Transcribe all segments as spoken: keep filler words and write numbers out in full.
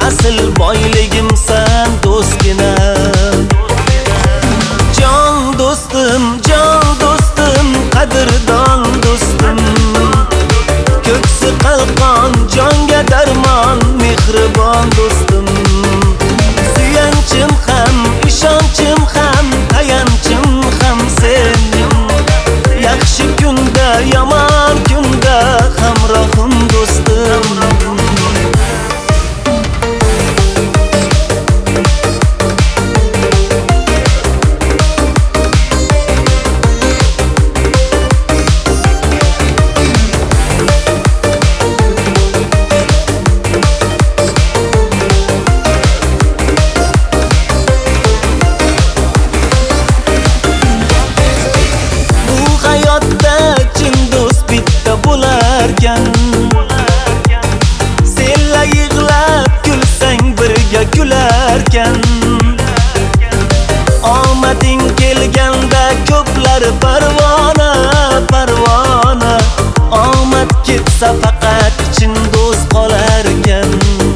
asl boyligimsan do'stgina. Jon do'stim, jon do'stim, qadrdon do'stim, ko'ksi qalqon, jonga darmon, mehribon do'stim. Suyanchim ham, ishonchim ham, tayanchim ham sening. Yaxshi kunda, yomon kunda hamrohim do'stim. Senla yig'lab kulsang birga kularkan. Omading kelganda ko'plar parvona, parvona. Omad ketsa faqat chin do'st qolarkan.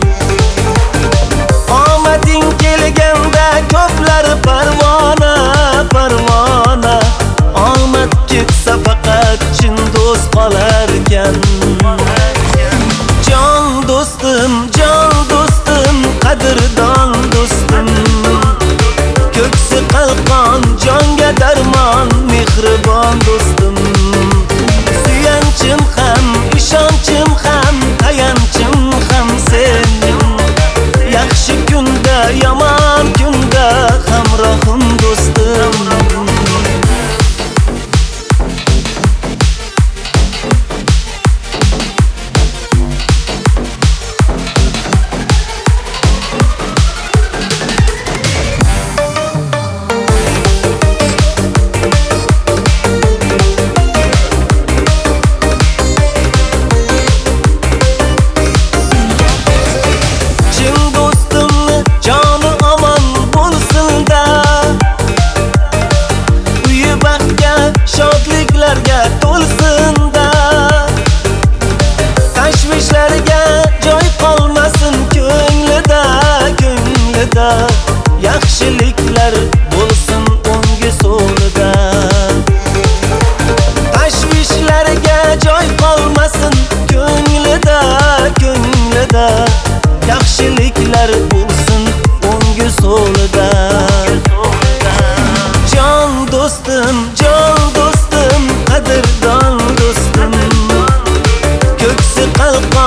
Omading kelganda ko'plar parvona, parvona. Omad ketsa faqat chin do'st qolarkan. Jon do'stim, jon do'stim, qadrdon do'stim, ko'ksi qalqon, jonga darmon, mehribon do'stim. Suyanchim ham, ishonchim ham, tayanchim ham sening. Yaxshi kunda, yomon kunda hamrohim do'stim. Shodliklarga to'lsin-da, tashvishlarga joy qolmasin ko'nglida, ko'nglida. Yaxshiliklar bo'lsin o'ngi so'lida, tashvishlarga joy qolmasin ko'nglida, ko'nglida. Yaxshiliklar bo'lsin o'ngi so'lida. Jon do'stim, jon do'stim, qadrdon do'stim, ko'ksi qalqon